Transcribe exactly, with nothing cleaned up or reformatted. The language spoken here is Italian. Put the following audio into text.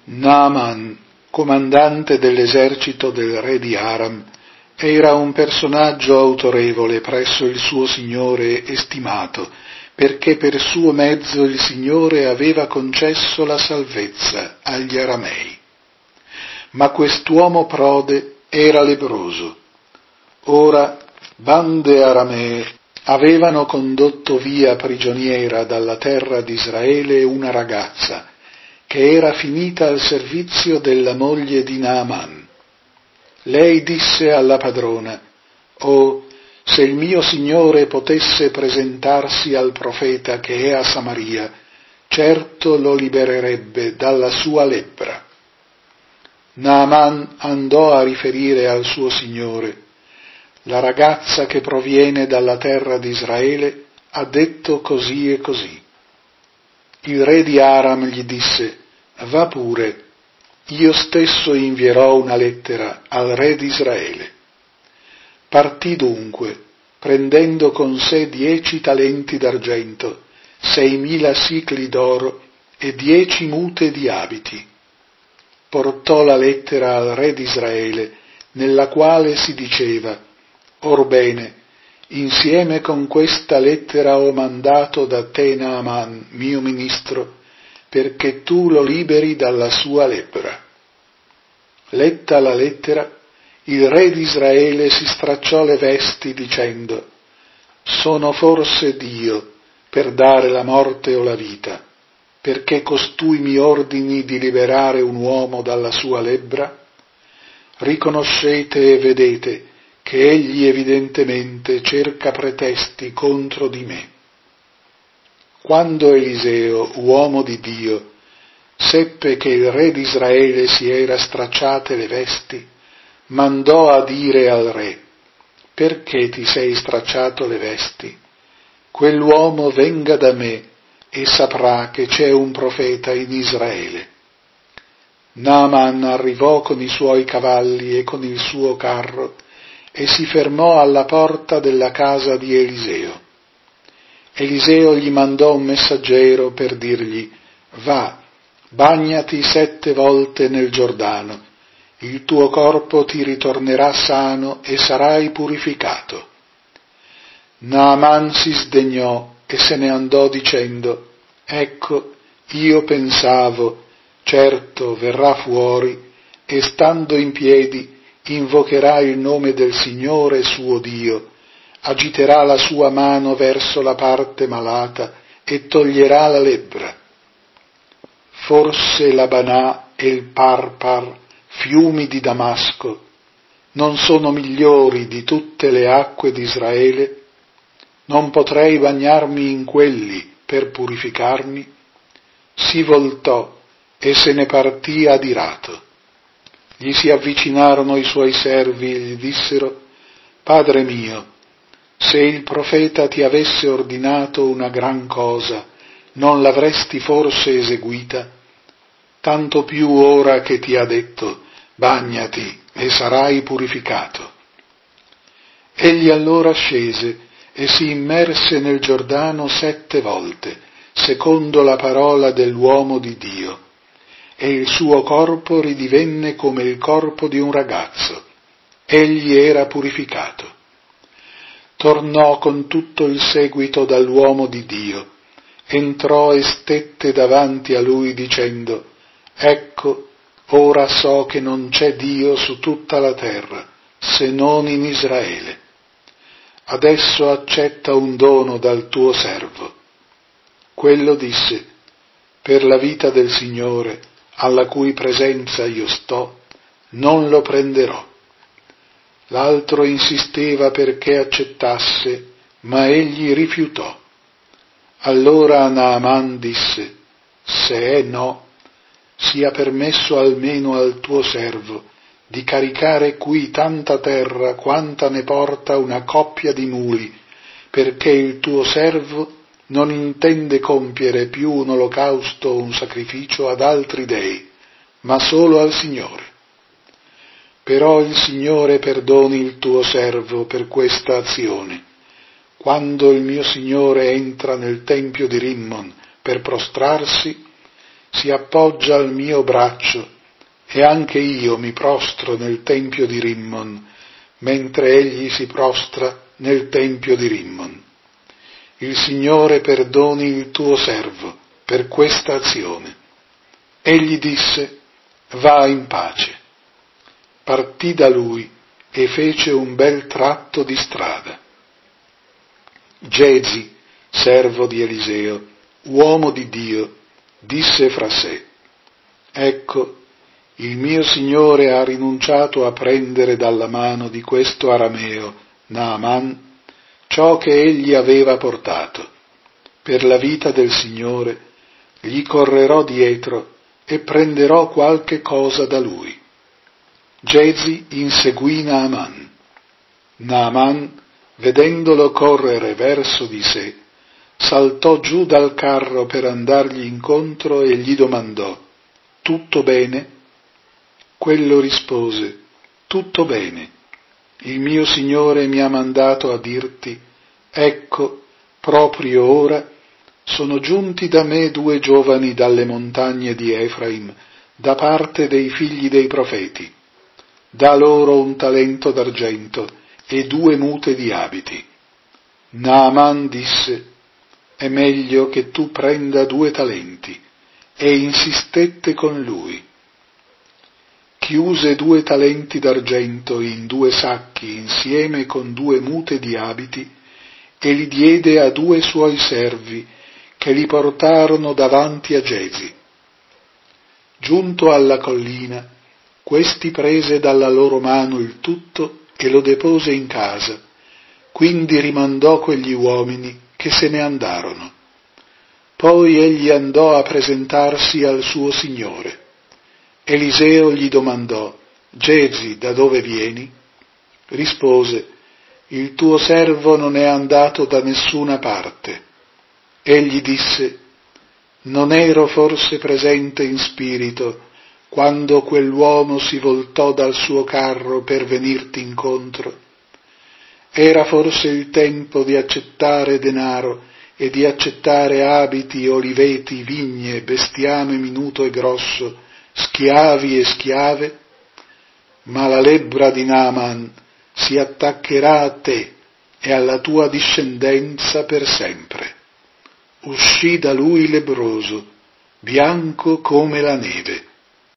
Naaman, comandante dell'esercito del re di Aram, era un personaggio autorevole presso il suo signore e stimato, perché per suo mezzo il Signore aveva concesso la salvezza agli aramei. Ma quest'uomo prode era lebbroso. Ora bande aramee avevano condotto via prigioniera dalla terra di Israele una ragazza, che era finita al servizio della moglie di Naaman. Lei disse alla padrona: «Oh, se il mio signore potesse presentarsi al profeta che è a Samaria, certo lo libererebbe dalla sua lebbra». Naaman andò a riferire al suo signore: «La ragazza che proviene dalla terra di Israele ha detto così e così». Il re di Aram gli disse: «Va pure, io stesso invierò una lettera al re di Israele». Partì dunque, prendendo con sé dieci talenti d'argento, seimila sicli d'oro e dieci mute di abiti. Portò la lettera al re di Israele, nella quale si diceva: «Orbene, insieme con questa lettera ho mandato da te Naaman, mio ministro, perché tu lo liberi dalla sua lebbra». Letta la lettera, il re di Israele si stracciò le vesti dicendo: «Sono forse Dio per dare la morte o la vita, perché costui mi ordini di liberare un uomo dalla sua lebbra? Riconoscete e vedete che egli evidentemente cerca pretesti contro di me». Quando Eliseo, uomo di Dio, seppe che il re di Israele si era stracciate le vesti, mandò a dire al re: «Perché ti sei stracciato le vesti? Quell'uomo venga da me e saprà che c'è un profeta in Israele». Naaman arrivò con i suoi cavalli e con il suo carro e si fermò alla porta della casa di Eliseo. Eliseo gli mandò un messaggero per dirgli: «Va, bagnati sette volte nel Giordano, il tuo corpo ti ritornerà sano e sarai purificato». Naaman si sdegnò e se ne andò dicendo: «Ecco, io pensavo, certo verrà fuori e stando in piedi invocherà il nome del Signore suo Dio, agiterà la sua mano verso la parte malata e toglierà la lebbra». Forse l'Abanà e il Parpar, fiumi di Damasco, non sono migliori di tutte le acque di Israele? Non potrei bagnarmi in quelli per purificarmi? Si voltò e se ne partì adirato. Gli si avvicinarono i suoi servi e gli dissero: «Padre mio, se il profeta ti avesse ordinato una gran cosa, non l'avresti forse eseguita? Tanto più ora che ti ha detto: bagnati e sarai purificato». Egli allora scese e si immerse nel Giordano sette volte, secondo la parola dell'uomo di Dio, e il suo corpo ridivenne come il corpo di un ragazzo. Egli era purificato. Tornò con tutto il seguito dall'uomo di Dio, entrò e stette davanti a lui dicendo: «Ecco, ora so che non c'è Dio su tutta la terra, se non in Israele. Adesso accetta un dono dal tuo servo». Quello disse: «Per la vita del Signore, alla cui presenza io sto, non lo prenderò». L'altro insisteva perché accettasse, ma egli rifiutò. Allora Naaman disse: «Se è no, sia permesso almeno al tuo servo di caricare qui tanta terra quanta ne porta una coppia di muli, perché il tuo servo non intende compiere più un olocausto o un sacrificio ad altri dei, ma solo al Signore. Però il Signore perdoni il tuo servo per questa azione. Quando il mio Signore entra nel tempio di Rimmon per prostrarsi, si appoggia al mio braccio, e anche io mi prostro nel tempio di Rimmon, mentre egli si prostra nel tempio di Rimmon. Il Signore perdoni il tuo servo per questa azione. Egli disse: va in pace. Partì da lui e fece un bel tratto di strada. Gezi, servo di Eliseo, uomo di Dio, disse fra sé: ecco, il mio Signore ha rinunciato a prendere dalla mano di questo arameo, Naaman, ciò che egli aveva portato. Per la vita del Signore gli correrò dietro e prenderò qualche cosa da lui. Gezi inseguì Naaman. Naaman, vedendolo correre verso di sé, saltò giù dal carro per andargli incontro e gli domandò: tutto bene? Quello rispose: tutto bene. Il mio Signore mi ha mandato a dirti: ecco, proprio ora sono giunti da me due giovani dalle montagne di Efraim, da parte dei figli dei profeti. Da loro un talento d'argento e due mute di abiti. Naaman disse: è meglio che tu prenda due talenti, e insistette con lui. Chiuse due talenti d'argento in due sacchi insieme con due mute di abiti e li diede a due suoi servi, che li portarono davanti a Gezi. Giunto alla collina, questi prese dalla loro mano il tutto e lo depose in casa, quindi rimandò quegli uomini che se ne andarono. Poi egli andò a presentarsi al suo signore. Eliseo gli domandò: Gezi, da dove vieni? Rispose: il tuo servo non è andato da nessuna parte. Egli disse: non ero forse presente in spirito quando quell'uomo si voltò dal suo carro per venirti incontro? Era forse il tempo di accettare denaro e di accettare abiti, oliveti, vigne, bestiame minuto e grosso, schiavi e schiave? Ma la lebbra di Naaman si attaccherà a te e alla tua discendenza per sempre. Uscì da lui lebbroso, bianco come la neve.